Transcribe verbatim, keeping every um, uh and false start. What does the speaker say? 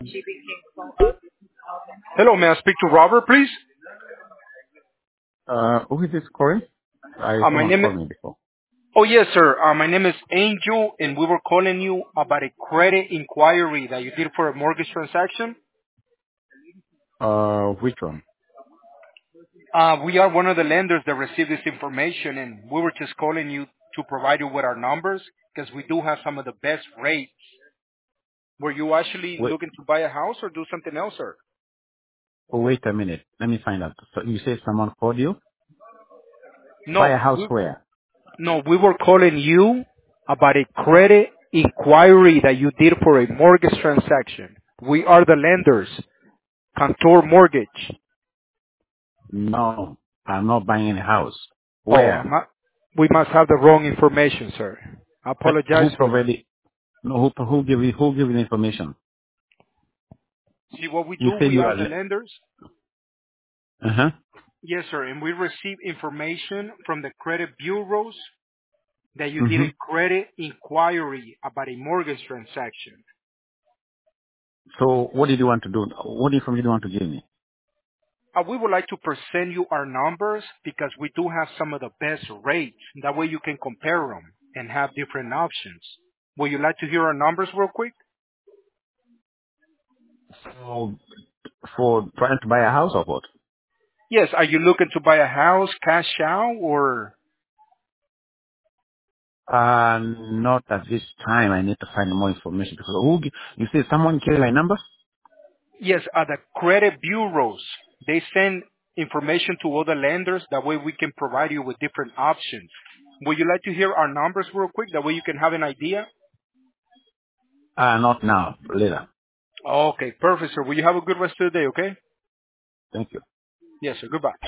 Hello, may I speak to Robert, please? Uh, who is this calling? I Uh, my someone name is, called me before. oh yes, sir. Uh, my name is Angel, and we were calling you about a credit inquiry that you did for a mortgage transaction. Uh, which one? Uh, we are one of the lenders that received this information, and we were just calling you to provide you with our numbers because we do have some of the best rates. Were you actually Wait, looking to buy a house or do something else, sir? oh, wait a minute. Let me find out. So you say someone called you? Buy No, a house we, where? no, we were calling you about a credit inquiry that you did for a mortgage transaction. We are the lenders. Cantor Mortgage. No, I'm not buying any house. Oh, I'm Where? not, we must have the wrong information, sir. I Uh, apologize who for that. provided? No, who who give you who give you the information? See what we You do, said we you are are. the lenders. Uh huh. Yes, sir, and we receive information from the credit bureaus that you did Mm-hmm. a credit inquiry about a mortgage transaction. So what did you want to do? What information do you want to give me? Uh, we would like to present you our numbers because we do have some of the best rates. That way you can compare them and have different options. Would you like to hear our numbers real quick? So for trying to buy a house or what? Yes, are you looking to buy a house, cash out, or Uh, not at this time. I need to find more information because who, gi- you say someone gave my number? yes, uh, the credit bureaus, they send information to other lenders. That way we can provide you with different options. Would you like to hear our numbers real quick? That way you can have an idea? Uh, not now. Later. Okay, perfect, sir. Will you have a good rest of the day, okay? Thank you. Yes, sir. Goodbye.